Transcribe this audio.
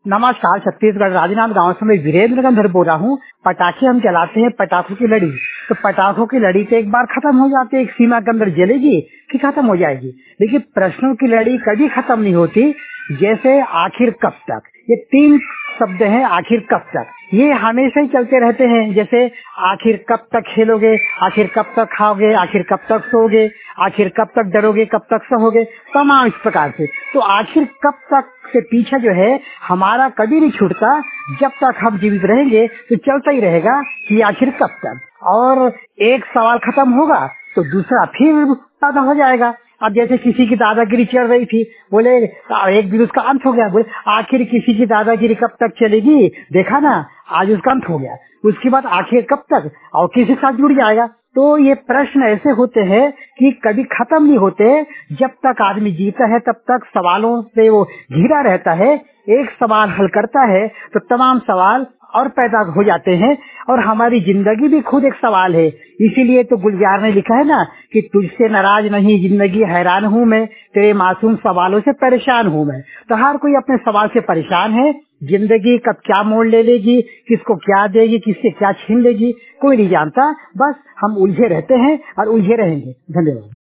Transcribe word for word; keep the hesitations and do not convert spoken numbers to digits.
नमस्कार, छत्तीसगढ़ राजनांद गांव से मैं वीरेंद्र गंधर बोल रहा हूँ। पटाखे हम चलाते हैं, पटाखों की लड़ी। तो पटाखों की लड़ी तो एक बार खत्म हो जाती है, एक सीमा के अंदर जलेगी कि खत्म हो जाएगी, लेकिन प्रश्नों की लड़ी कभी खत्म नहीं होती। जैसे आखिर कब तक, ये तीन शब्द हैं, आखिर कब तक, ये हमेशा ही चलते रहते हैं। जैसे आखिर कब तक खेलोगे, आखिर कब तक खाओगे, आखिर कब तक सोओगे, आखिर कब तक डरोगे, कब तक सहोगे, तमाम इस प्रकार से। तो आखिर कब तक से पीछे जो है हमारा कभी नहीं छूटता। जब तक हम जीवित रहेंगे तो चलता ही रहेगा कि आखिर कब तक। और एक सवाल खत्म होगा तो दूसरा फिर पैदा हो जाएगा। अब जैसे किसी की दादागिरी चल रही थी, बोले एक दिन उसका अंत हो गया, बोले आखिर किसी की दादागिरी कब तक चलेगी, देखा ना आज उसका अंत हो गया। उसके बाद आखिर कब तक और किसी के साथ जुड़ जाएगा। तो ये प्रश्न ऐसे होते हैं कि कभी खत्म नहीं होते। जब तक आदमी जीता है तब तक सवालों से वो घिरा रहता है। एक सवाल हल करता है तो तमाम सवाल और पैदा हो जाते हैं। और हमारी जिंदगी भी खुद एक सवाल है। इसीलिए तो गुलजार ने लिखा है ना कि तुझसे नाराज नहीं जिंदगी हैरान हूँ मैं, तेरे मासूम सवालों से परेशान हूँ मैं। तो हर कोई अपने सवाल से परेशान है। जिंदगी कब क्या मोड़ ले लेगी, किसको क्या देगी, किससे क्या छीन लेगी, कोई नहीं जानता। बस हम उलझे रहते हैं और उलझे रहेंगे। धन्यवाद।